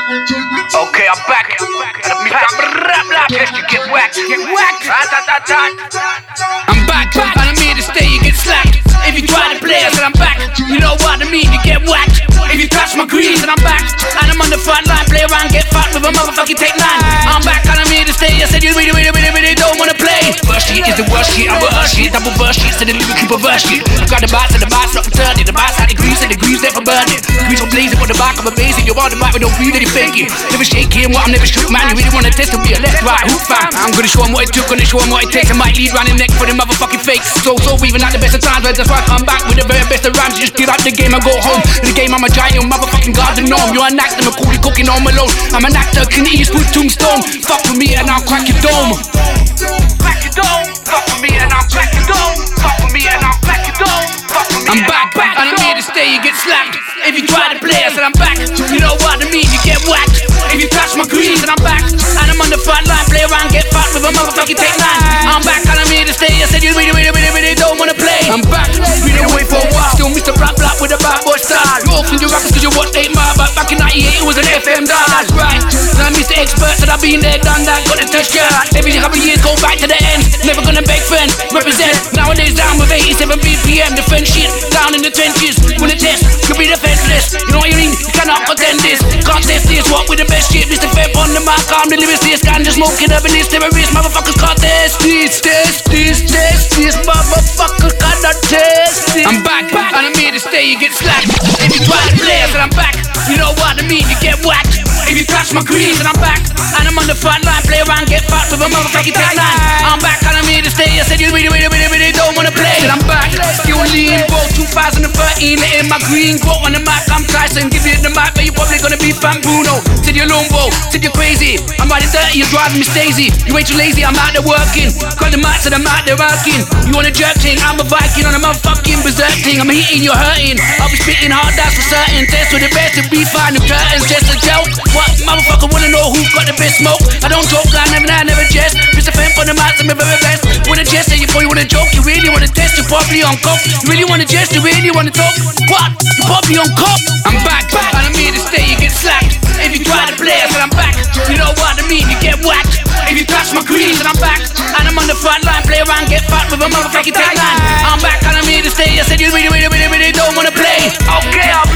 Okay, I'm back. Just to get whacked. I'm back, and I'm here to stay, you get slapped. If you try to play us, and I'm back. You know what I mean, you get whacked. If you touch my greens, and I'm back. And I'm on the front line, play around, get fucked with a motherfucking take 9. I'm back, and I'm here to stay. I said you really don't wanna play. First sheet is the worst shit, I'm a shit. Double burst shit, so the lyrical perverse shit. I got the bites and the bites, not returning. The bites out the grease and the grease never burning. Grease on blazing on the back of a base, and you're on the mic with no breathe, any faking. Never shaking, what I'm never shook, man. You really wanna test to be a left, right, hook fan. I'm gonna show them what it took, gonna show them what it takes. I might lead round the neck for the motherfucking fakes. So even at the best of times, that's why I come back with the very best of rhymes. Just give up the game and go home. In the game, I'm a giant, you motherfucking garden gnome. You're an actor, Macaulay cooking home alone. I'm an actor, can eat with tombstone. Fuck with me and I'll crack your dome. Crack your dome. Fuck with me and I'll crack your dome. Fuck with me and I'll crack your dome. I'm back, and I'm here to stay, you get slapped. If you try to play us, and I'm back. You know what I mean, you get whacked. If you touch my greens, and I'm back. And I'm on the front line, play around, get fucked with a motherfucking take 9. I'm back, and I'm here to stay. I said you really don't wanna play. I'm back, been away for a while. Still Mr. Black with a bad boy style. You open your rappers cause you watch 8 Mile, but back in 98 it was an FM dial. That's right, and I'm Mr. Expert, and I've been there, done that, got the touch girl. Every couple of years go back to the end. Never gonna beg friend, represent. Nowadays down with 87 BPM, defend shit. Down in the trenches, when the test, you'll be defenseless. You know what you mean? You cannot contend this. Can't test this, what with the best shit? Mr. Feb on the mic, I'm the lyricist. Ganja smoking, herbalist, terrorist. Motherfuckers can't test this. Motherfuckers cannot test this. I'm back, and I'm here to stay, you get slapped. If you try to play us, and I'm back. You know what I mean, you get whacked. If you touch my greens, and I'm back. And I'm on the front line, play around, get fucked with a motherfucking take 9. I'm back, and I'm here to stay. I said you really don't wanna play. And I'm back, still lean, bro, 2013, letting my green grow on the mic. I'm Tyson, give you the mic, but you're probably gonna be Fan Bruno. Said you're Lumbo, said you're crazy. I'm riding dirty, you're driving me Stacey. You ain't too lazy, I'm out there working. Got the mic, said I'm out there working. You want a jerk thing, I'm a Viking on a motherfucking berserk thing. I'm hitting, you're hurting. I'll be spitting hard, that's for certain. Test with the best to be fine, the curtains just a joke. What motherfucker wanna know who got the best smoke? I don't joke, I never jest. Mr. Fem on the mic, I'm the very best. Wanna jest, you boy, you wanna joke, you really wanna test, you're probably on coke. You really wanna jest, you really wanna talk. What? You probably on coke. I'm back, and I'm here to stay, you get slapped. If you try to play us, and I'm back. You know what I mean, you get whacked. If you touch my greens, and I'm back. And I'm on the front line, play around, get fucked with a motherfucking take 9. I'm back, and I'm here to stay. I said you really don't wanna play. Okay, I'm